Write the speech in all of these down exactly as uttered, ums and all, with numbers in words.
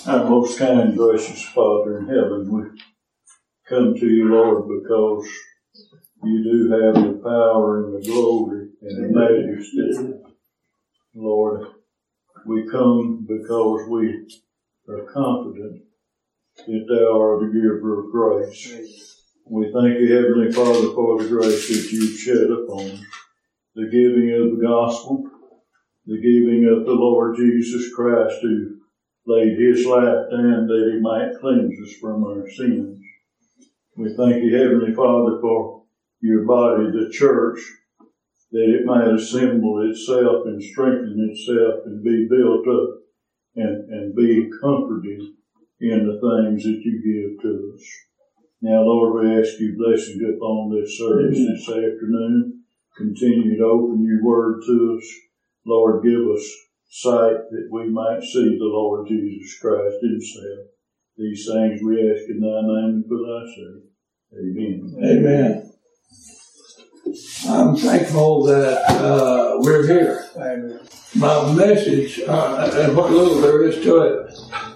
Our most kind, gracious Father in heaven, we come to you, Lord, because you do have the power and the glory and the majesty. Lord, we come because we are confident that thou art the giver of grace. We thank you, Heavenly Father, for the grace that you've shed upon us, the giving of the gospel, the giving of the Lord Jesus Christ, who laid his life down that he might cleanse us from our sins. We thank you, Heavenly Father, for your body, the church, that it might assemble itself and strengthen itself and be built up and, and be comforted in the things that you give to us. Now, Lord, we ask you blessings upon this service this afternoon. Continue to open your word to us. Lord, give us sight that we might see the Lord Jesus Christ himself. These things we ask in thy name and for thy sake. Amen. Amen. I'm thankful that uh, we're here. Amen. My message, uh, and what little there is to it,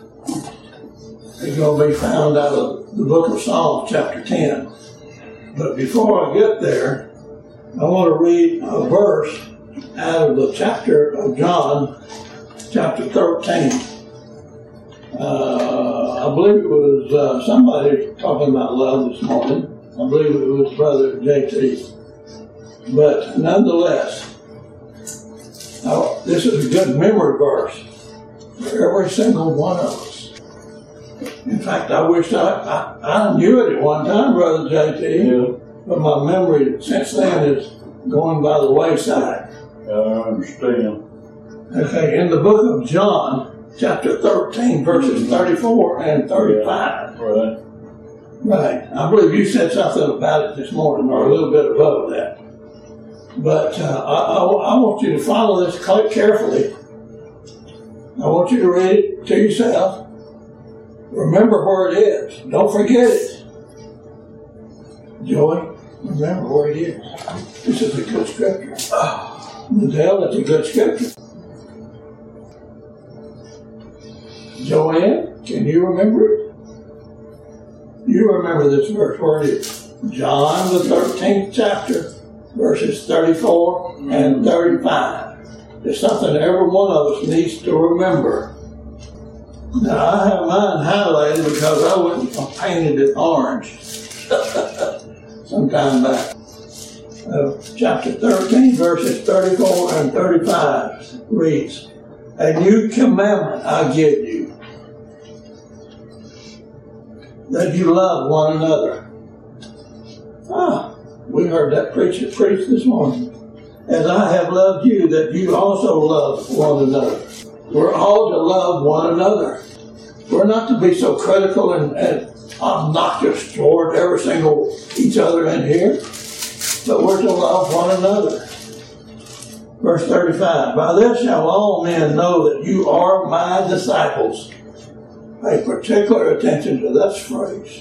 is going to be found out of the book of Psalms, chapter ten. But before I get there, I want to read a verse out of the chapter of John, chapter thirteen. Uh, I believe it was uh, somebody talking about love this morning. I believe it was Brother J T. But nonetheless, uh, this is a good memory verse for every single one of us. In fact, I wish I, I, I knew it at one time, Brother J T, yeah. But my memory since then is going by the wayside. I understand. Okay, in the book of John, chapter thirteen, verses thirty-four and thirty-five. Yeah, right. Right. I believe you said something about it this morning, or a little bit above that. But uh, I, I, I want you to follow this quite carefully. I want you to read it to yourself. Remember where it is. Don't forget it. Joey, remember where it is. This is a good scripture. Oh, Dale, that's a good scripture. Joanne, can you remember it? You remember this verse, where it is. John, the thirteenth chapter, verses thirty-four and thirty-five. It's something every one of us needs to remember. Now, I have mine highlighted because I went and painted it orange some time back. Uh, chapter thirteen, verses thirty-four and thirty-five reads, "A new commandment I give you, that you love one another." Ah, we heard that preacher preach this morning. "As I have loved you, that you also love one another." We're all to love one another. We're not to be so critical and, and obnoxious toward every single each other in here, but we're to love one another. Verse thirty-five, "By this shall all men know that you are my disciples." Pay particular attention to that phrase.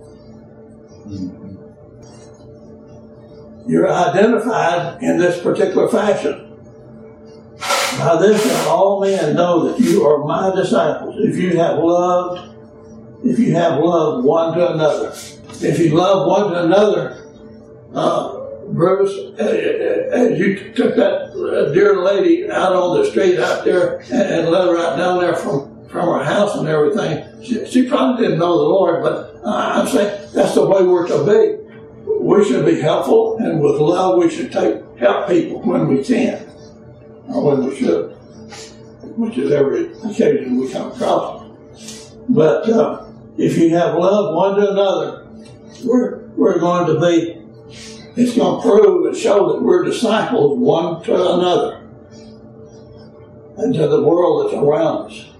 You're identified in this particular fashion. By this shall all men know that you are my disciples, if you have loved, if you have loved one to another. If you love one to another, uh, Bruce, as you took that dear lady out on the street out there and let her out down there from, from her house and everything, she, she probably didn't know the Lord, but I'm saying that's the way we're to be. We should be helpful, and with love we should take help people when we can, or when we should, which is every occasion we come across. But uh, if you have love one to another, we're we're going to be, it's going to prove and show that we're disciples one to another and to the world that's around us.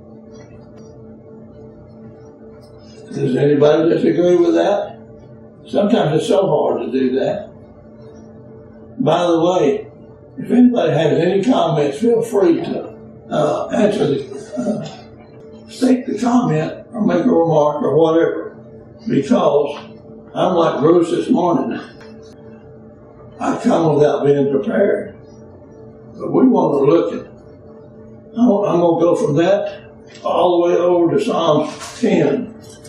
Does anybody disagree with that? Sometimes it's so hard to do that. By the way, if anybody has any comments, feel free to uh, answer the, uh, state the comment or make a remark or whatever, because I'm like Bruce this morning. I come without being prepared. But we want to look at, I'm going to go from that all the way over to Psalms ten.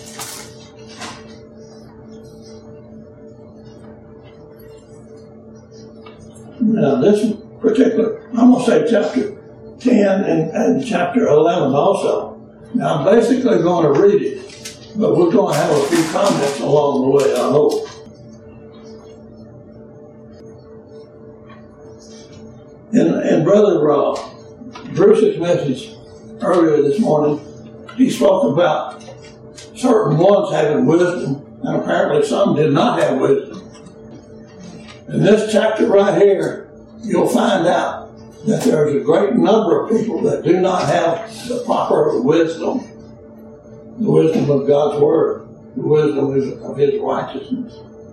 Now this particular, I'm going to say chapter ten and, and chapter eleven also. Now I'm basically going to read it, but we're going to have a few comments along the way, I hope. And, and Brother uh, Bruce's message earlier this morning, he spoke about certain ones having wisdom, and apparently some did not have wisdom. In this chapter right here, you'll find out that there's a great number of people that do not have the proper wisdom, the wisdom of God's Word, the wisdom of His righteousness.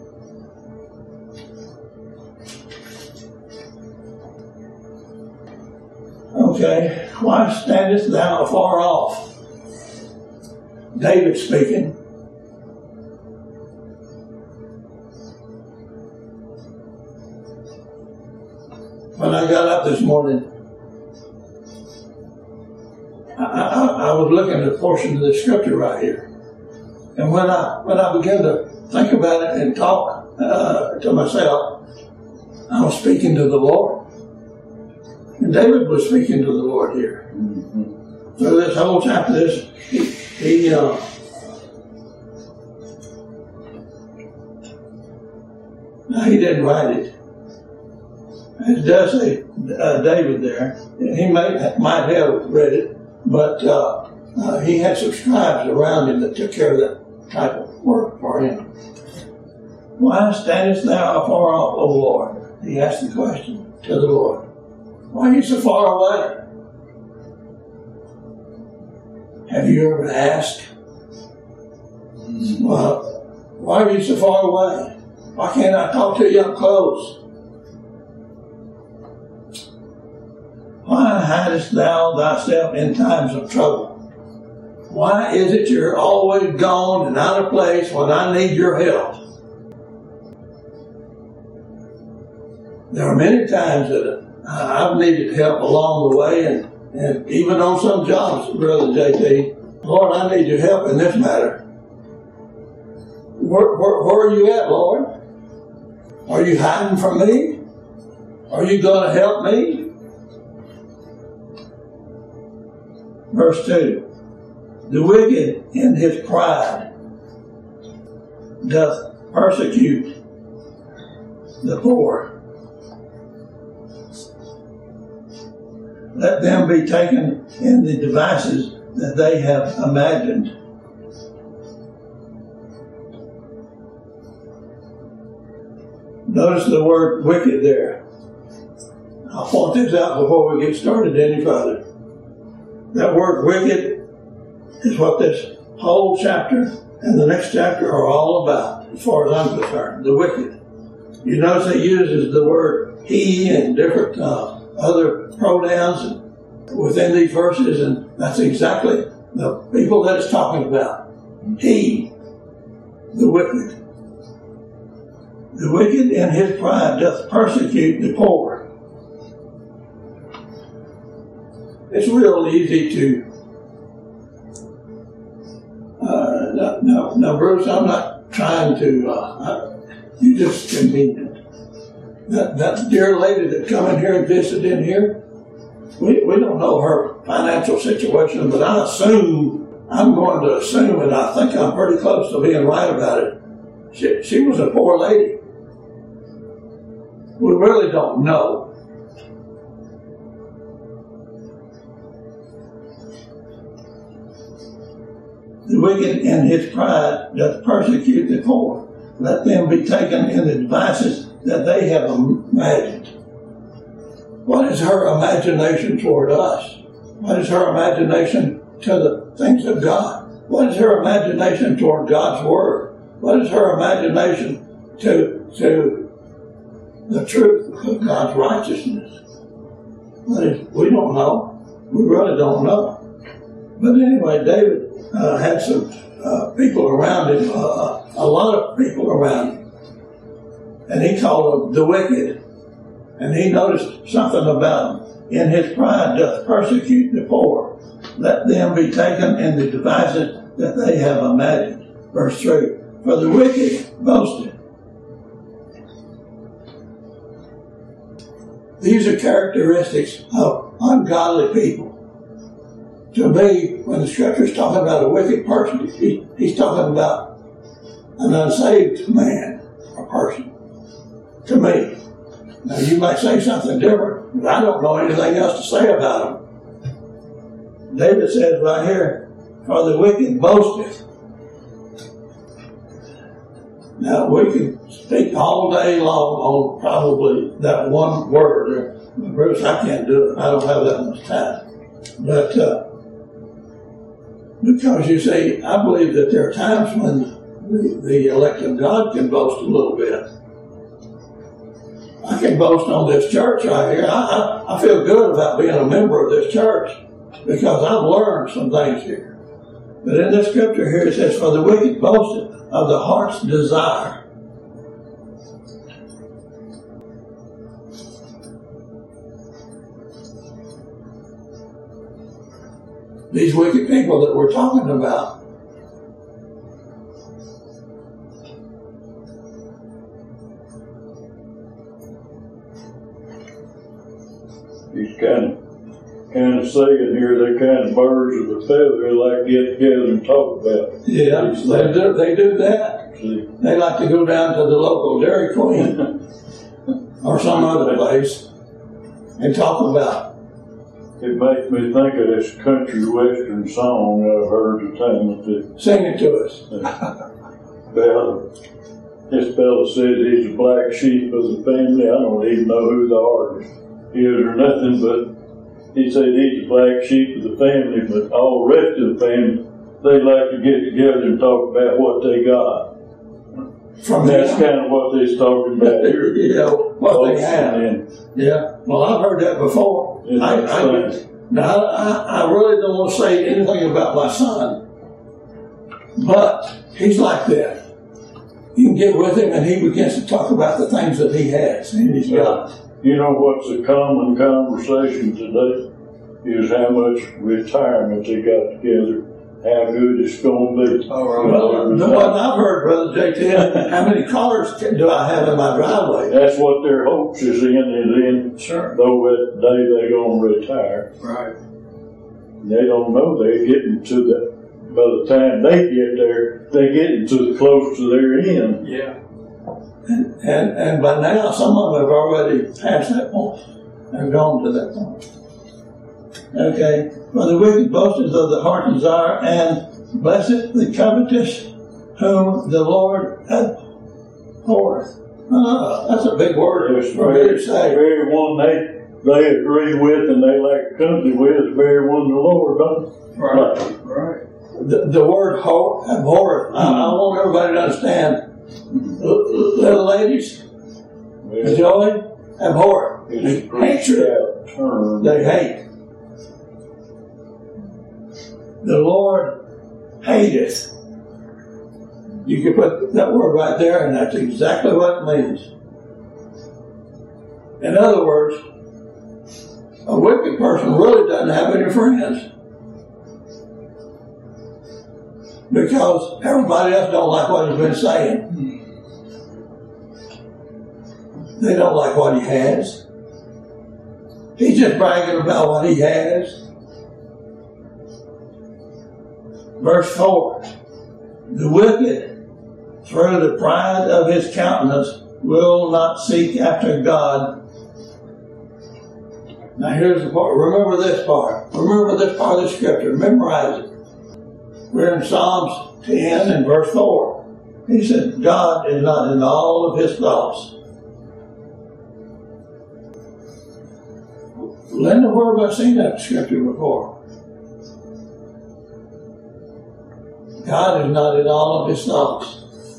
Okay, why standest thou afar off? David speaking. When I got up this morning, I, I, I was looking at a portion of the scripture right here. And when I when I began to think about it and talk uh, to myself, I was speaking to the Lord. And David was speaking to the Lord here. Mm-hmm. So this whole chapter, this, he, he uh, no, he didn't write it. It does say uh, David there, and he may, might have read it, but uh, uh, he had some scribes around him that took care of that type of work for him. Why standest thou afar off, O Lord? He asked the question to the Lord. Why are you so far away? Have you ever asked, well, why are you so far away? Why can't I talk to you up close? Why hidest thou thyself in times of trouble? Why is it you're always gone and out of place when I need your help? There are many times that I've needed help along the way, and, and even on some jobs, Brother J T. Lord, I need your help in this matter. Where, where, where are you at, Lord? Are you hiding from me? Are you going to help me? Verse two, the wicked in his pride doth persecute the poor. Let them be taken in the devices that they have imagined. Notice the word wicked there. I'll point this out before we get started any further. That word wicked is what this whole chapter and the next chapter are all about, as far as I'm concerned, the wicked. You notice it uses the word he and different uh, other pronouns within these verses, and that's exactly the people that it's talking about. He, the wicked. The wicked in his pride doth persecute the poor. It's real easy to, uh, no, no, no, Bruce, I'm not trying to, uh, I, you just convenient. That, that dear lady that come in here and visited in here, we, we don't know her financial situation, but I assume, I'm going to assume, and I think I'm pretty close to being right about it. She, she was a poor lady. We really don't know. The wicked in his pride doth persecute the poor. Let them be taken in the devices that they have imagined. What is her imagination toward us? What is her imagination to the things of God? What is her imagination toward God's Word? What is her imagination to, to the truth of God's righteousness? What is, we don't know. We really don't know. But anyway, David uh, had some uh, people around him, uh, a lot of people around him. And he called them the wicked. And he noticed something about him. In his pride doth persecute the poor. let them be taken in the devices that they have imagined. Verse three, for the wicked boasted. These are characteristics of ungodly people. To me, when the scripture is talking about a wicked person, he, he's talking about an unsaved man or person. To me. Now, you might say something different, but I don't know anything else to say about them. David says right here, for the wicked boasteth. Now, we can speak all day long on probably that one word. Bruce, I can't do it. I don't have that much time. But, uh, because you see, I believe that there are times when the, the elect of God can boast a little bit. I can boast on this church right here. I, I, I feel good about being a member of this church because I've learned some things here. But in this scripture here it says, for the wicked boasted of the heart's desire. These wicked people that we're talking about, he's kind of kind of saying here, they're kind of birds of a feather. They like to get together and talk about it. Yeah, they do, they do that. See? They like to go down to the local Dairy Queen or some other place and talk about it. It makes me think of this country western song I've heard the time that Sing it to us. Well, this fellow says he's a black sheep of the family. I don't even know who the artist is or nothing, but he said he's a black sheep of the family, but all the rest of the family, they like to get together and talk about what they got. From That's them. kind of what they're talking about here. You know, what they have. And, Yeah. Well, I've heard that before. Yeah, I, that's I, funny. now, I, I really don't want to say anything about my son, but he's like that. You can get with him and he begins to talk about the things that he has and he's got. You know what's a common conversation today is how much retirement they got together, how good it's going to be. Well, the one I've heard, Brother J T, how many cars do I have in my driveway? That's what their hopes is in, is in. Sure. Though that day they're going to retire. Right. They don't know they're getting to the, by the time they get there, they're getting to close to their end. Yeah. And, and and by now, some of them have already passed that point and gone to that point. Okay. For the wicked boasters of the heart desire, and blessed the covetous, whom the Lord abhorreth. Oh, that's a big word It's for me to say. very one they they agree with and they like company with is very one the Lord, don't Right. Right. Right. The, the word abhor, abhorreth. I, I want everybody to understand. Little ladies, Well, joy, abhor. it's a pretty Hatred. stout term. They hate. The Lord hateth. You can put that word right there, and that's exactly what it means. In other words, a wicked person really doesn't have any friends. Because everybody else don't like what he's been saying. They don't like what he has. He's just bragging about what he has. Verse four. The wicked, through the pride of his countenance, will not seek after God. Now here's the part. Remember this part. Remember this part of the scripture. Memorize it. We're in Psalms ten and verse four. He said, God is not in all of his thoughts. Linda, where have I seen that scripture before? God is not in all of his thoughts.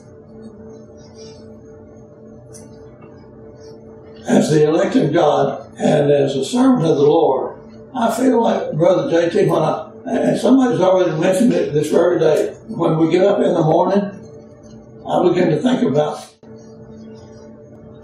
As the elect of God and as a servant of the Lord, I feel like, Brother J T, when I, and somebody's already mentioned it this very day, when we get up in the morning, I begin to think about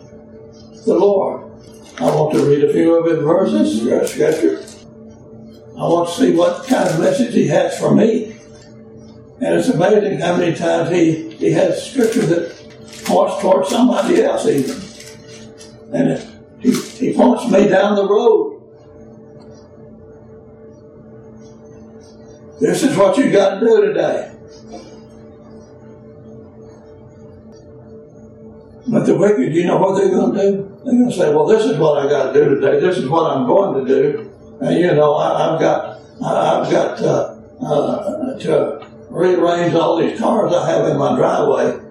the Lord. I want to read a few of his verses, scripture. I want to see what kind of message he has for me. And it's amazing how many times he, he has scripture that points towards somebody else even. And it, he, he points me down the road. This is what you got to do today. But the wicked, you know what they're going to do? They're going to say, well, this is what I got to do today. This is what I'm going to do. And, you know, I, I've got, I, I've got uh, uh, to rearrange all these cars I have in my driveway.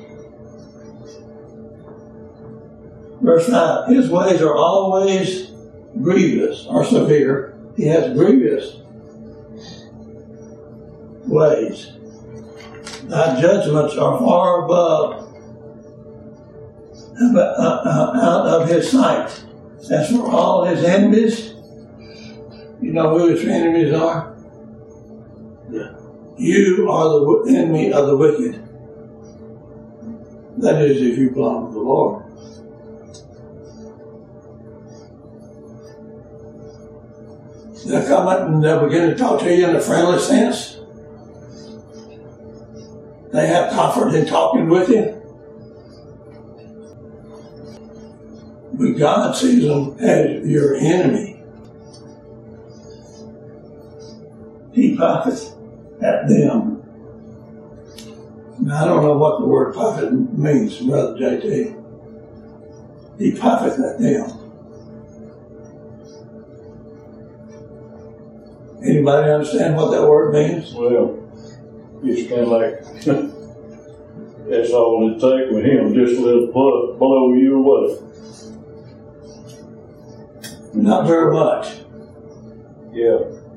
Verse five, his ways are always grievous or severe. He has grievous ways. Thy judgments are far above, uh, uh, out of his sight. As for all his enemies, you know who his enemies are? You are the enemy of the wicked. That is, if you belong to the Lord. They'll come up and they'll begin to talk to you in a friendly sense. They have comfort in talking with you. But God sees them as your enemy. He puffeth at them. Now, I don't know what the word puffet means, Brother J T. He puffeth at them. Anybody understand what that word means? Well, it's kind of like, that's all it takes with him, just a little blow, blow you away. Not very much. Yeah.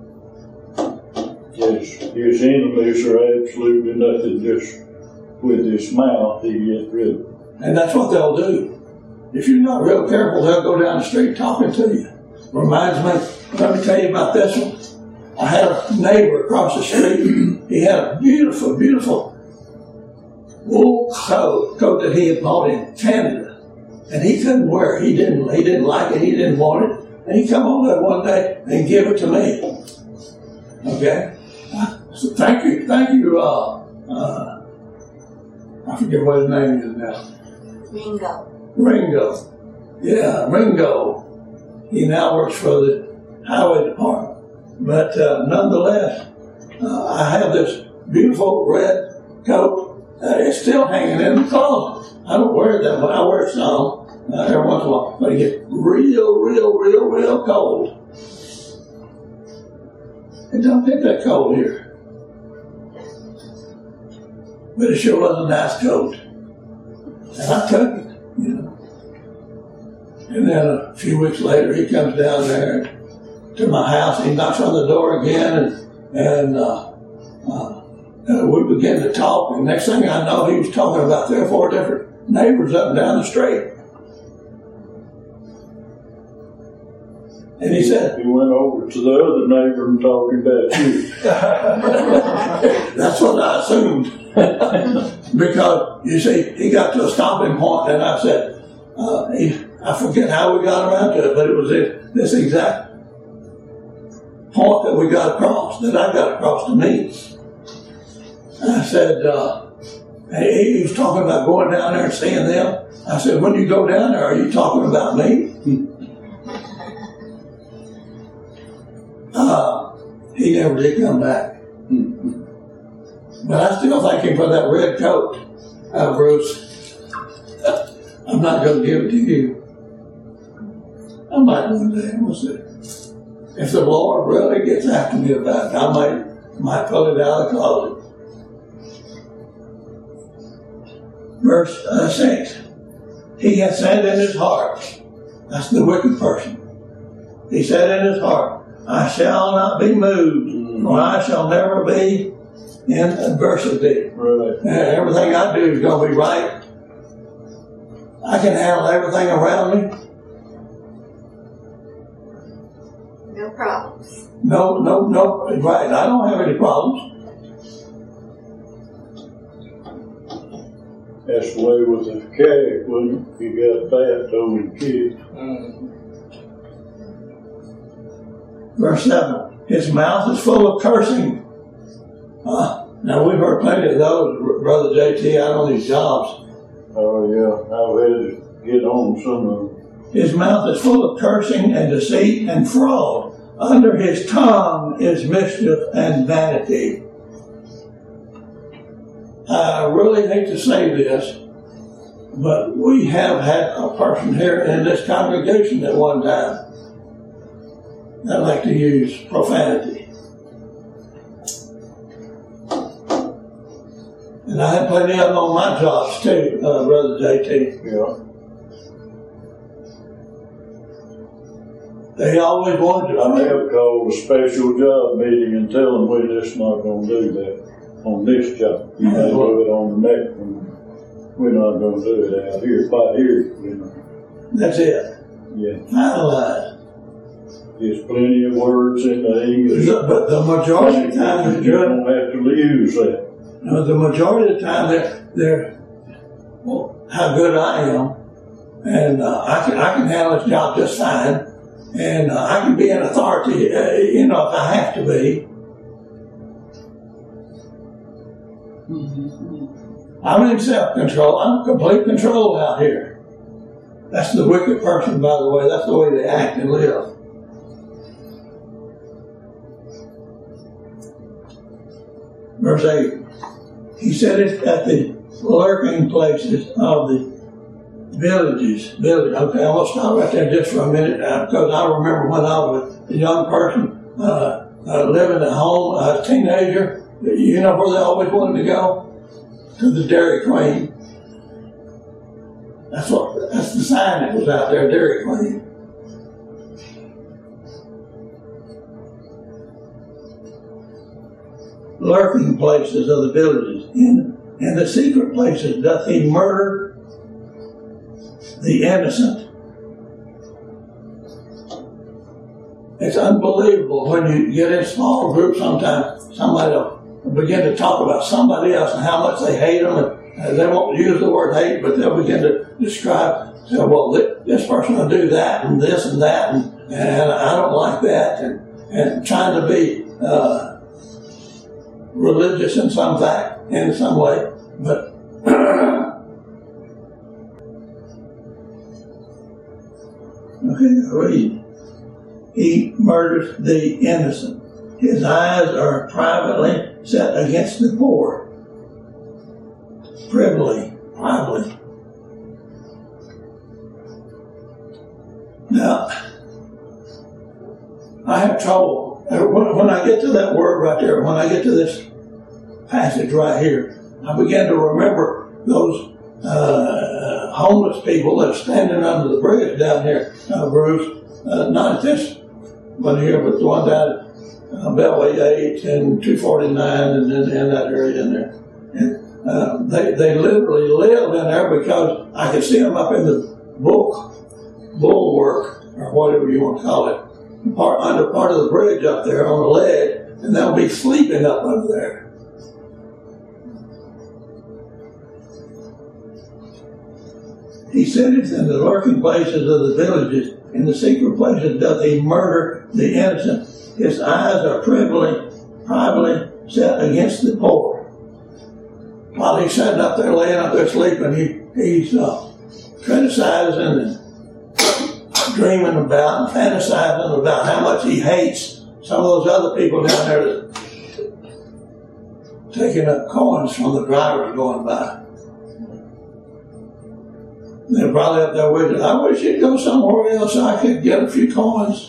His, his enemies are absolutely nothing. Just with his mouth, he gets rid of them. And that's what they'll do. If you're not real careful, they'll go down the street talking to you. Reminds me, let me tell you about this one. I had a neighbor across the street. He had a beautiful, beautiful wool coat, coat that he had bought in Canada. And he couldn't wear it. He didn't, he didn't like it. He didn't want it. And he come over there one day and give it to me. Okay? So thank you, thank you, uh, uh, I forget what his name is now. Ringo. Ringo. Yeah, Ringo. He now works for the highway department. But uh, nonetheless, uh, I have this beautiful red coat. Uh, it's still hanging in the closet. I don't wear it that much. I wear it some uh, every once in a while. But it gets real, real, real, real cold. It don't get that cold here. But it sure was a nice coat. And I took it, you know. And then a few weeks later, he comes down there to my house. He knocks on the door again, and, and uh, uh, we begin to talk. And next thing I know, he was talking about three or four different neighbors up and down the street. And he said, he went over to the other neighbor and talking about you. That's what I assumed. Because, you see, he got to a stopping point, and I said, uh, he, I forget how we got around to it, but it was this exact point that we got across, that I got across to me. And I said, uh, he, he was talking about going down there and seeing them. I said, when you go down there, are you talking about me? Uh, he never did come back. But I still thank him for that red coat. Uh, Bruce, I'm not going to give it to you. I might one day, we'll see. If the Lord really gets after me about it, I might, might pull it out of the closet. Verse uh, six. He hath said in his heart, that's the wicked person. He said in his heart, I shall not be moved, for I shall never be in adversity. Right. Uh, everything I do is going to be right. I can handle everything around me. No problems. No, no, no, right. I don't have any problems. That's the way with the calf, wasn't it? You got that over the kids. Verse seven. His mouth is full of cursing. Uh, now, we've heard plenty of those, Brother J T, out on these jobs. Oh, yeah. I've had to get on some of them. His mouth is full of cursing and deceit and fraud. Under his tongue is mischief and vanity. I really hate to say this, but we have had a person here in this congregation at one time that like to use profanity. And I had plenty of them on my jobs too, uh, Brother J T. Yeah. They always wanted to. I have called a special job meeting and tell them we're just not going to do that on this job. You may do it on the next one. We're not going to do it out here, right here, you know. That's it. Yeah. Finalized. There's plenty of words in the English. But the majority of the time, you don't have to use that. No, the majority of the time, they're, they're well, how good I am, and uh, I can I can handle this job just fine, and uh, I can be an authority, uh, you know, if I have to be. Mm-hmm. I'm in self-control. I'm in complete control out here. That's the wicked person, by the way. That's the way they act and live. Verse eight. He said it at the lurking places of the villages. Village. Okay, I'm going to stop right there just for a minute now, because I remember when I was a young person uh, uh, living at home, a teenager. You know where they always wanted to go? To the Dairy Queen. That's what. That's the sign that was out there, Dairy Queen. Lurking places of the villages, in, in the secret places doth he murder the innocent. It's unbelievable when you get in small groups. Sometimes somebody will begin to talk about somebody else and how much they hate them, and they won't use the word hate, but they'll begin to describe, say, well, this person will do that and this and that, and, and I don't like that, and, and trying to be uh, religious in some fact, in some way, but okay, I read. He murders the innocent. His eyes are privately set against the poor. Privily, privately. Now, I have trouble. When I get to that word right there, when I get to this passage right here, I begin to remember those uh, homeless people that are standing under the bridge down here, uh, Bruce. Uh, not at this one here, but the one down at uh, Beltway eight and two forty-nine and in, in that area in there. And uh, they, they literally lived in there because I could see them up in the bull, bulwark, or whatever you want to call it. Part, under part of the bridge up there on the ledge, and they'll be sleeping up under there. He sitteth in the lurking places of the villages, in the secret places doth he murder the innocent. His eyes are privily, privately set against the poor. While he's sitting up there, laying up there sleeping, he, he's uh, criticizing and dreaming about and fantasizing about how much he hates some of those other people down there that taking up coins from the drivers going by. They're probably up there with it. I wish you'd go somewhere else so I could get a few coins.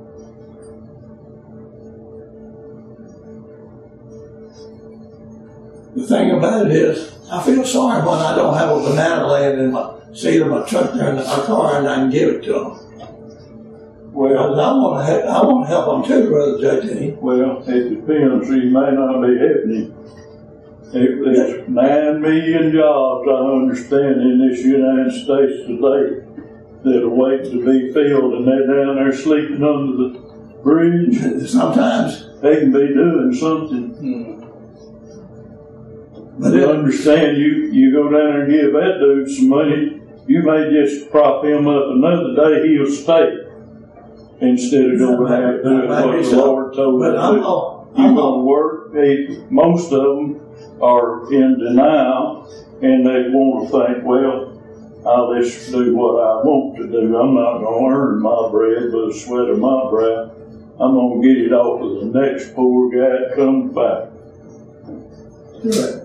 The thing about it is, I feel sorry when I don't have a banana laying in my seat of my truck there in my car and I can give it to them. Well, I want to help, I want to help them too, Brother J T. Well, it depends. You may not be helping. There's nine million jobs, I understand, in this United States today that are waiting to be filled, and they're down there sleeping under the bridge. Sometimes they can be doing something. Hmm. But you understand, you, you go down there and give that dude some money, you may just prop him up another day, he'll stay. instead of going out and doing That might what be the so. Lord told But you I'm to do. all, You're I'm gonna all, work, they, most of them are in denial, and they want to think, well, I'll just do what I want to do. I'm not gonna earn my bread with the sweat of my brow. I'm gonna get it off of the next poor guy that comes back. right.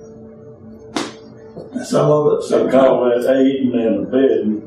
Some of it, They some call that aiding and abetting.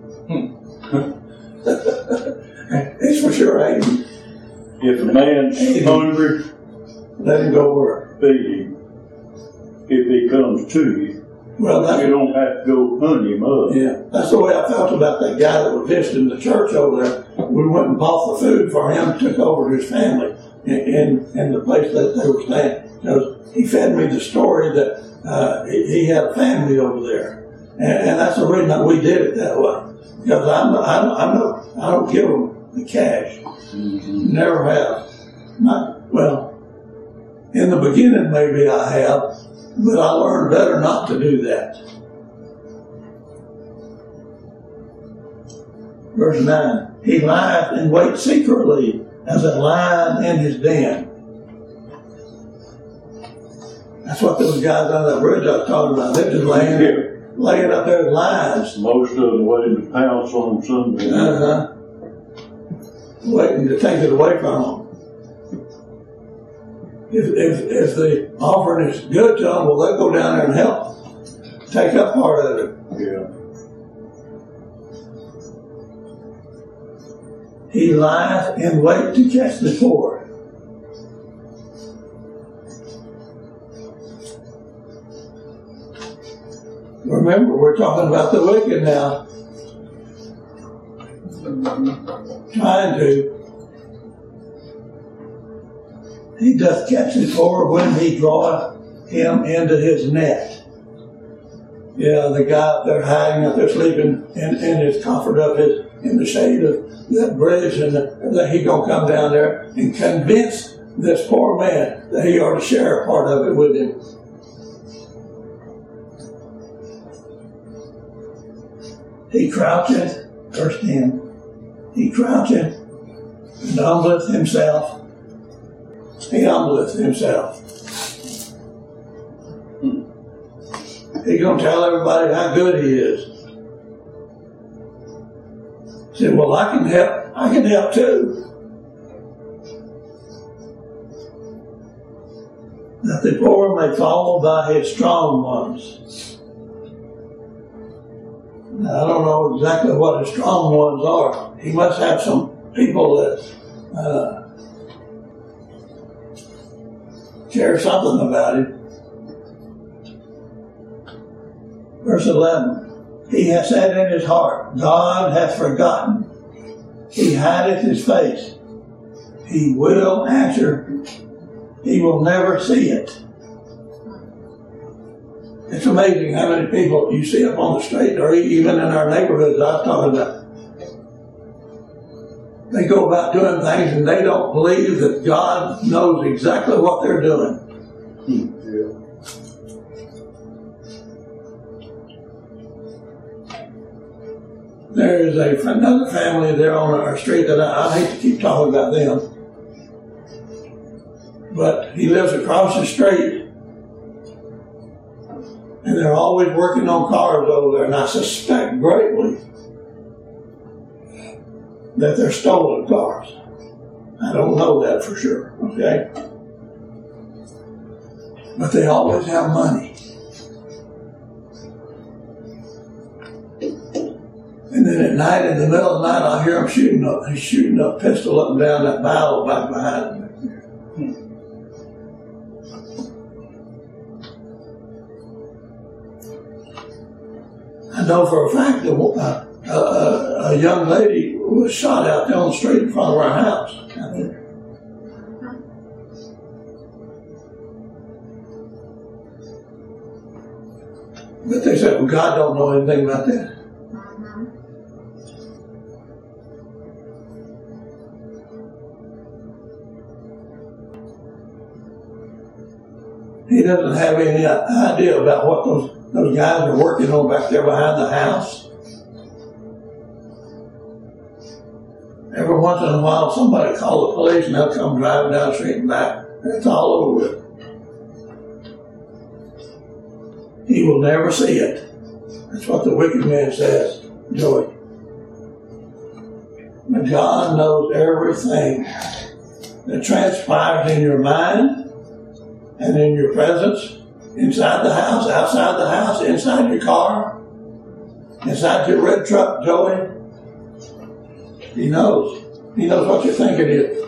it's for sure ain't. If a man's Aiding. hungry, Let him go work. feed him. If he comes to you, Well, you that's, don't have to go hunt him up. yeah, that's the way I felt about that guy that was visiting the church over there. We went and bought the food for him, took over his family in, in, in the place that they were staying. Because he fed me the story that uh, he, he had a family over there. And, and that's the reason that we did it that way. Because I'm, I'm, I'm not, I don't give them the cash. Mm-hmm. Never have. Not, well, in the beginning maybe I have, but I learned better not to do that. Verse nine, he lieth and waits secretly as a lion in his den. That's what those guys on that bridge I was talking about. They're just laying there, laying up there as lions. Most of them waiting to pounce on somebody. Uh-huh. Waiting to take it away from them. If, if, if the offering is good to them, well, they'll go down there and help take up part of it. Yeah. He lieth in wait to catch the poor. Remember, we're talking about the wicked now. Trying to. He doth catch the poor when he draweth him into his net. Yeah, the guy up there hiding up there sleeping in, in his comfort of his, in the shade of that bridge, and that he gonna come down there and convince this poor man that he ought to share a part of it with him. He croucheth, verse ten, he croucheth and humbleth himself. He humbleth himself. He's going to tell everybody how good he is. He said, well, I can help. I can help too. That the poor may follow by his strong ones. Now, I don't know exactly what his strong ones are. He must have some people that uh, care something about him. Verse eleven, he hath said in his heart, God hath forgotten. He hideth his face. He will answer. He will never see it. It's amazing how many people you see up on the street, or even in our neighborhoods I was talking about. They go about doing things and they don't believe that God knows exactly what they're doing. Hmm. Yeah. There is a, another family there on our street that I, I hate to keep talking about them, but he lives across the street, and they're always working on cars over there, and I suspect greatly that they're stolen cars. I don't know that for sure, okay? But they always have money. And then at night, in the middle of the night, I hear him shooting up. He's shooting a pistol up and down that barrel back behind him. I know for a fact that uh, uh, a young lady was shot out there on the street in front of our house. I mean, but they said, well, God don't know anything about that. He doesn't have any idea about what those, those guys are working on back there behind the house. Every once in a while, somebody call the police and they'll come driving down the street and back. It's all over with. He will never see it. That's what the wicked man says, Joey. But God knows everything that transpires in your mind and in your presence, inside the house, outside the house, inside your car, inside your red truck, Joey. He knows. He knows what you're thinking is.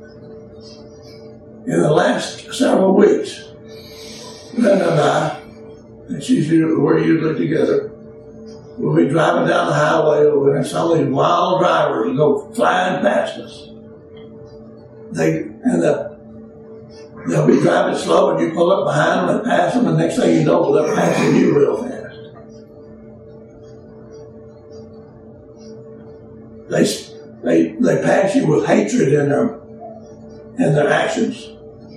In the last several weeks, Brenda and I, and she's usually, we're usually together, we'll be driving down the highway over there, and some of these wild drivers will go flying past us. They and the, they'll be driving slow, and you pull up behind them and pass them, and next thing you know, they're passing you real fast. They they they pass you with hatred in their in their actions.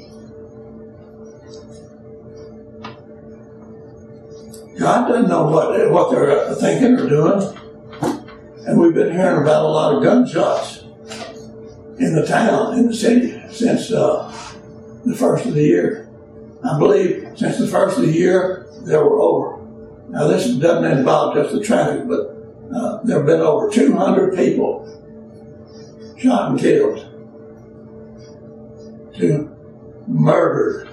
God doesn't know what what they're thinking or doing, and we've been hearing about a lot of gunshots in the town, in the city, since uh, the first of the year. I believe since the first of the year, there were over. Now this doesn't involve just the traffic, but uh, there have been over two hundred people shot and killed, two murdered.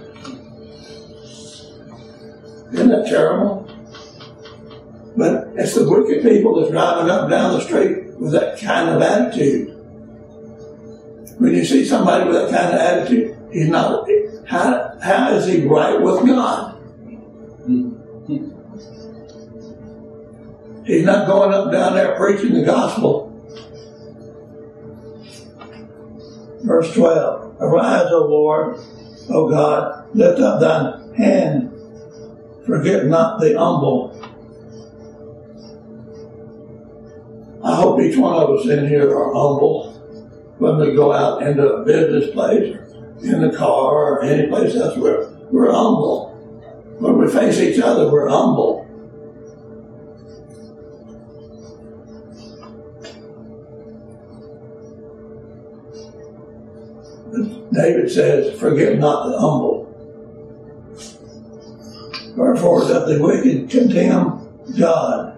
Isn't that terrible? But it's the wicked people that's driving up and down the street with that kind of attitude. When you see somebody with that kind of attitude, he's not. How how is he right with God? He's not going up and down there preaching the gospel. Verse twelve. Arise, O Lord, O God, lift up thine hand, forget not the humble. I hope each one of us in here are humble when we go out into a business place or in the car or any place else. We're, we're humble. When we face each other, we're humble. David says, forget not the humble. Wherefore doth the wicked contemn God,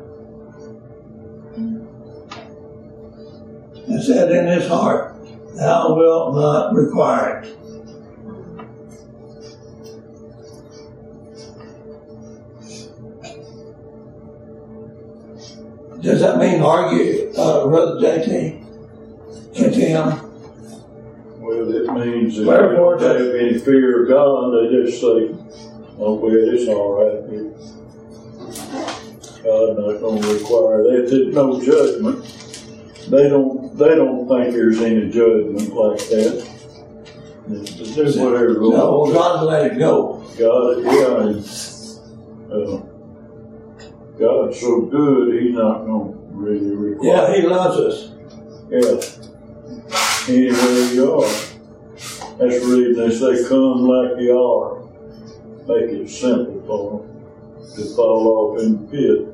and said in his heart, thou wilt not require it. Does that mean argue, uh, Brother J T? Contemn? Well, it means that they don't have any fear of God. They just say, oh, well, it's all right. God not going to require that. There's no judgment. They don't. They don't think there's any judgment like that. There's whatever. No, well, God let it go. God, yeah, and, uh, God's so good. He's not going to really require. Yeah, He loves us. Yeah. Anywhere you are. That's the reason they say, come like you are. Make it simple for them to fall off in the pit.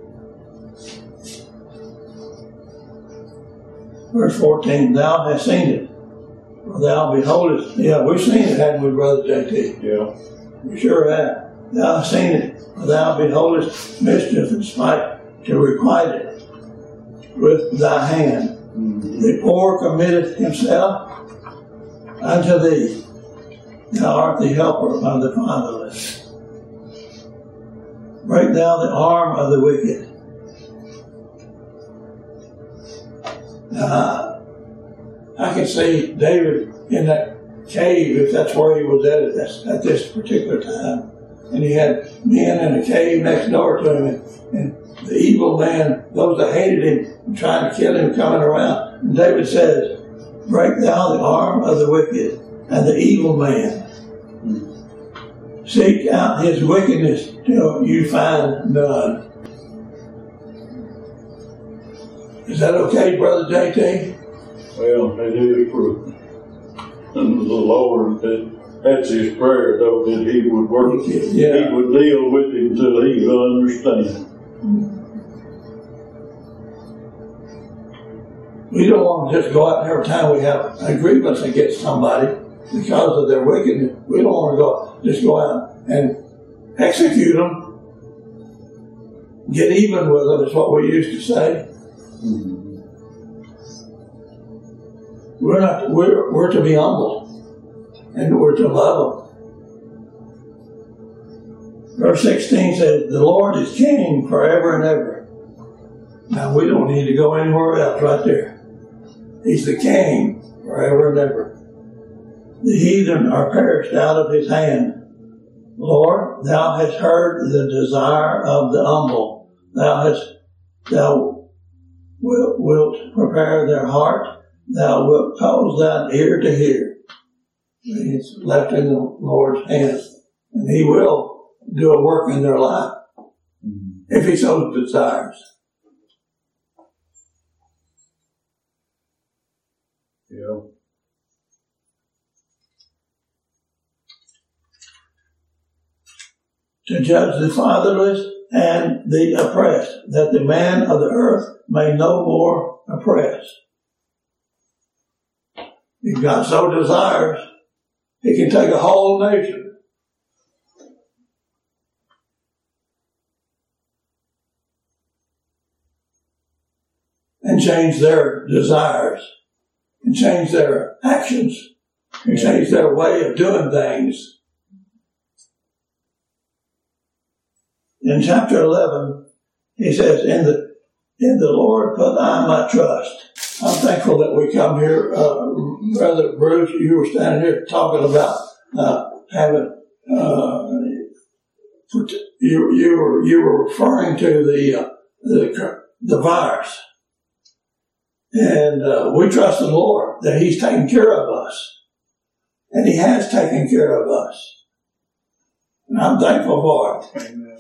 Verse fourteen, thou hast seen it, for thou beholdest. Yeah, we've seen it, haven't we, Brother J T? Yeah. We sure have. Thou hast seen it, for thou beholdest mischief and spite to requite it with thy hand. Mm-hmm. The poor committeth himself unto thee. Thou art the helper of the fatherless. Break thou the arm of the wicked. Now, I can see David in that cave, if that's where he was at at this, at this particular time. And he had men in a cave next door to him. And, and the evil man, those that hated him and trying to kill him, coming around. And David says, break thou the arm of the wicked and the evil man. Seek out his wickedness till you find none. Is that okay, Brother J T? Well, it is for the Lord. That, that's his prayer, though, that he would work. Yeah. He would deal with him until he would understand. We don't want to just go out and every time we have a grievance against somebody because of their wickedness. We don't want to go just go out and execute them, get even with them, is what we used to say. Mm-hmm. We're not. We're we're to be humble, and we're to love them. Verse sixteen says, "The Lord is King forever and ever." Now we don't need to go anywhere else. Right there, He's the King forever and ever. The heathen are perished out of His hand. Lord, Thou hast heard the desire of the humble. Thou hast, Thou wilt, wilt prepare their heart. Thou wilt cause thine ear to hear. It's left in the Lord's hands, and He will do a work in their life mm-hmm. if He so desires. Yeah. To judge the fatherless and the oppressed, that the man of the earth may no more oppress. If God so desires, He can take a whole nation and change their desires, and change their actions, and change their way of doing things. In chapter eleven, he says, in the in the Lord put I my trust. I'm thankful that we come here. Uh, Brother Bruce, you were standing here talking about uh, having, uh, you, you, were, you were referring to the, uh, the, the virus. And uh, we trust the Lord that He's taking care of us. And He has taken care of us. And I'm thankful for it. Amen.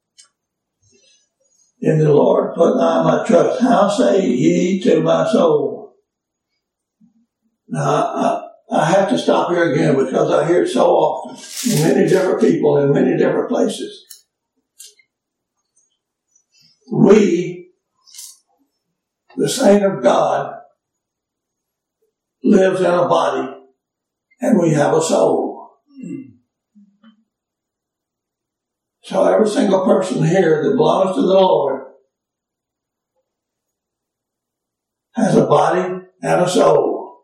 In the Lord put I my trust. How say ye to my soul? Now, I, I have to stop here again because I hear it so often in many different people in many different places. We, the saint of God, lives in a body and we have a soul. So every single person here that belongs to the Lord has a body and a soul.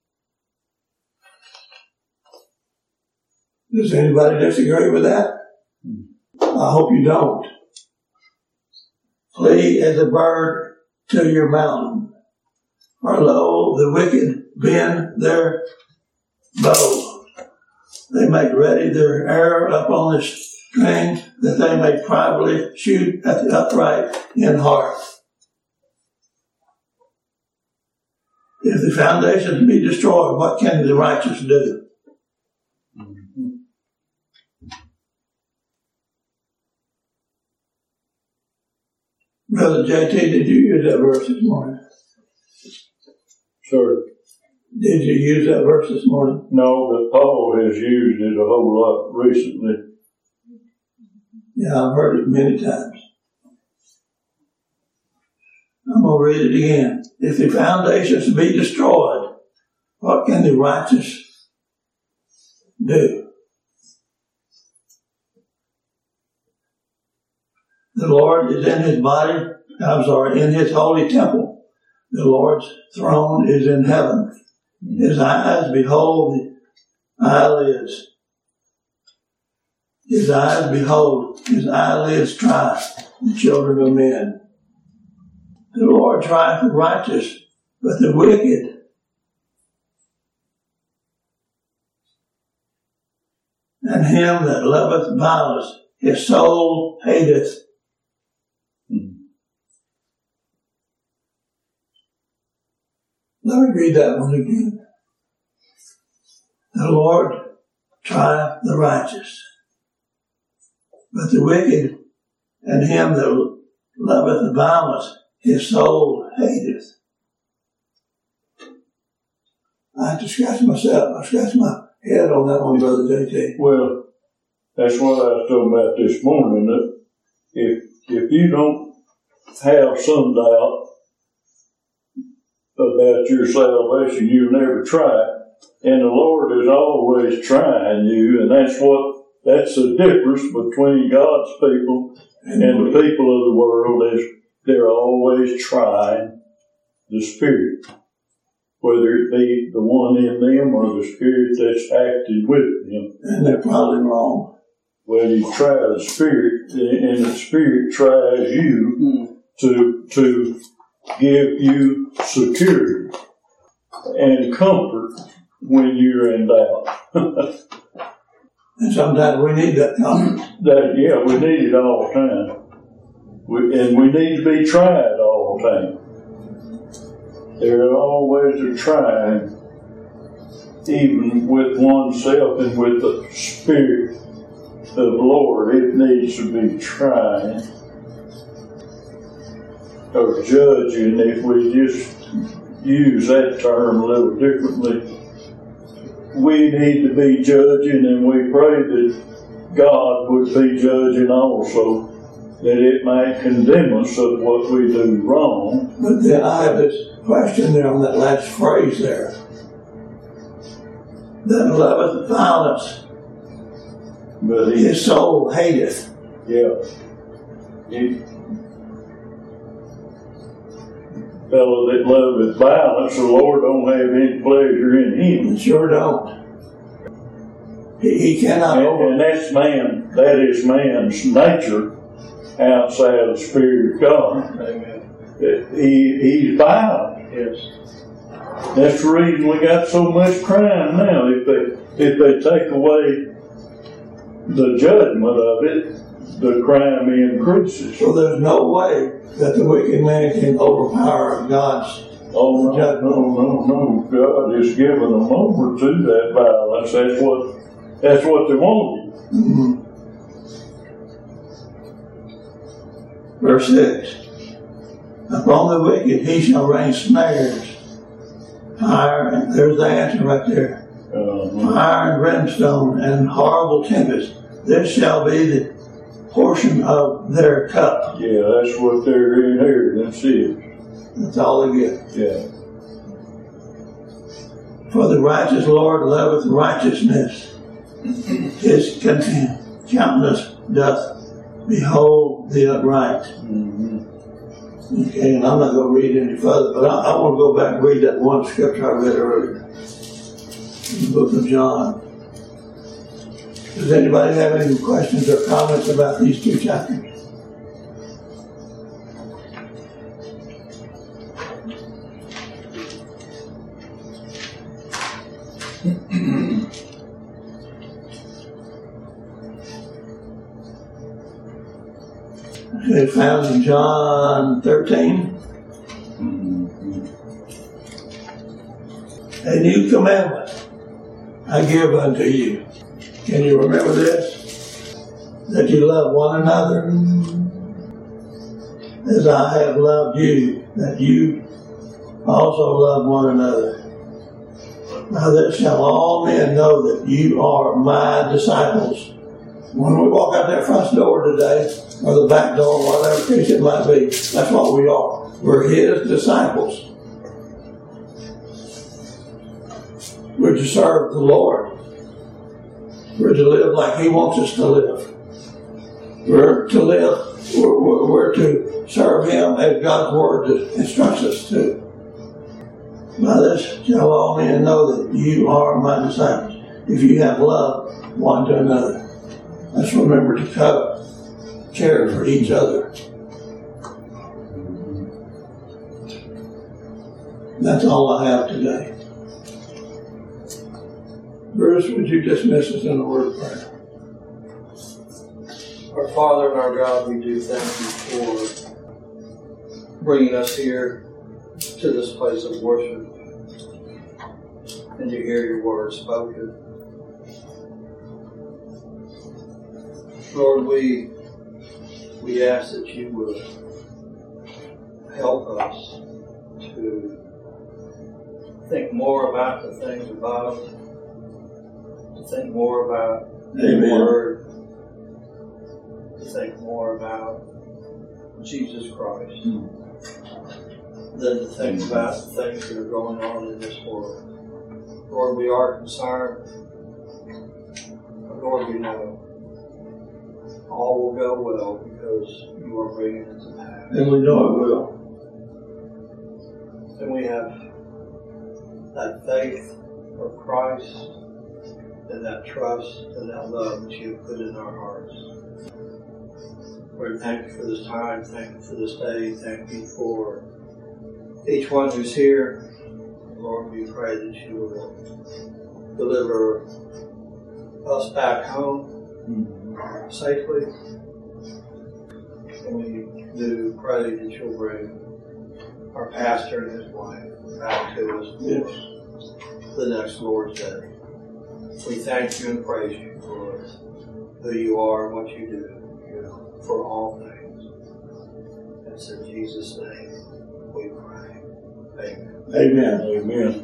Does anybody disagree with that? I hope you don't. Flee as a bird to your mountain. For lo, the wicked bend their bow. They make ready their arrow up on the string, that they may privately shoot at the upright in heart. If the foundations be destroyed, what can the righteous do? Mm-hmm. Brother J T, did you use that verse this morning? Sure. Did you use that verse this morning? No, but Paul has used it a whole lot recently. Yeah, I've heard it many times. I'm going to read it again. If the foundations be destroyed, what can the righteous do? The Lord is in His body, I'm sorry, in His holy temple. The Lord's throne is in heaven. His eyes behold the eyelids. His eyes behold, His eyelids try the children of men. The Lord trieth the righteous, but the wicked and him that loveth violence, his soul hateth. Let me read that one again. The Lord trieth the righteous, but the wicked and him that loveth violence, his soul hateth. I have to scratch myself. I scratch my head on that one, Brother J T. Well, that's what I was talking about this morning. That if if you don't have some doubt about your salvation. You'll never try it. And the Lord is always trying you, and that's what, that's the difference between God's people and the people of the world, is they're always trying the Spirit, whether it be the one in them or the Spirit that's acting with them. And they're probably wrong. Well, you try the Spirit, and the Spirit tries you mm. to to give you security and comfort when you're in doubt. And sometimes we need that comfort. That, yeah, we need it all the time. We, and we need to be tried all the time. There's always a trying, even with oneself and with the Spirit of the Lord. It needs to be trying or judging, if we just use that term a little differently. We need to be judging, and we pray that God would be judging also, that it might condemn us of what we do wrong. But then I have this question there on that last phrase there. That loveth violence, but he, his soul hateth. Yeah. He, fellow that loveth violence, the Lord don't have any pleasure in him. Sure don't. He, he cannot. And, and that's man, that is man's nature outside of the Spirit of God. Amen. He, he's violent. Yes. That's the reason we got so much crime now. If they, if they take away the judgment of it, the crime increases. So there's no way that the wicked man can overpower God's oh, no, judgment. No, no, no. God is giving them over to that violence. That's what, that's what they wanted. Mm-hmm. Verse six. Upon the wicked he shall rain snares. Fire, and there's the answer right there. Uh-huh. Fire and brimstone and horrible tempest. This shall be the portion of their cup. Yeah, that's what their inheritance is. That's all they get. Yeah. For the righteous Lord loveth righteousness. His countenance doth behold the upright. Mm-hmm. Okay, and I'm not going to read any further, but I, I want to go back and read that one scripture I read earlier in the book of John. Does anybody have any questions or comments about these two chapters? Okay, found in John thirteen. A new commandment I give unto you. Can you remember this? That you love one another as I have loved you, that you also love one another. Now this shall all men know that you are my disciples. When we walk out that front door today, or the back door, whatever case it might be, that's what we are. We're His disciples. We're to serve the Lord. We're to live like He wants us to live. We're to live, we're, we're, we're to serve Him as God's Word instructs us to. By this shall all men know that you are my disciples, if you have love one to another. Let's remember to cover, care for each other. That's all I have today. Bruce, would you dismiss us in a word of prayer? Our Father and our God, we do thank you for bringing us here to this place of worship and to hear your word spoken. Lord, we we ask that you would help us to think more about the things above, to think more about Amen. the Word, to think more about Jesus Christ. Mm. than to think about the things that are going on in this world. Lord, we are concerned. But Lord, we know all will go well because you are bringing it to pass. And we know it will. And we have that faith of Christ and that trust and that love that you have put in our hearts. Lord, thank you for this time. Thank you for this day. Thank you for each one who's here. Lord, we pray that you will deliver us back home safely. And we do pray that you'll bring our pastor and his wife back to us Yes. the next Lord's Day. We thank you and praise you for who you are and what you do for all things. It's in Jesus' name we pray. Amen. Amen. Amen.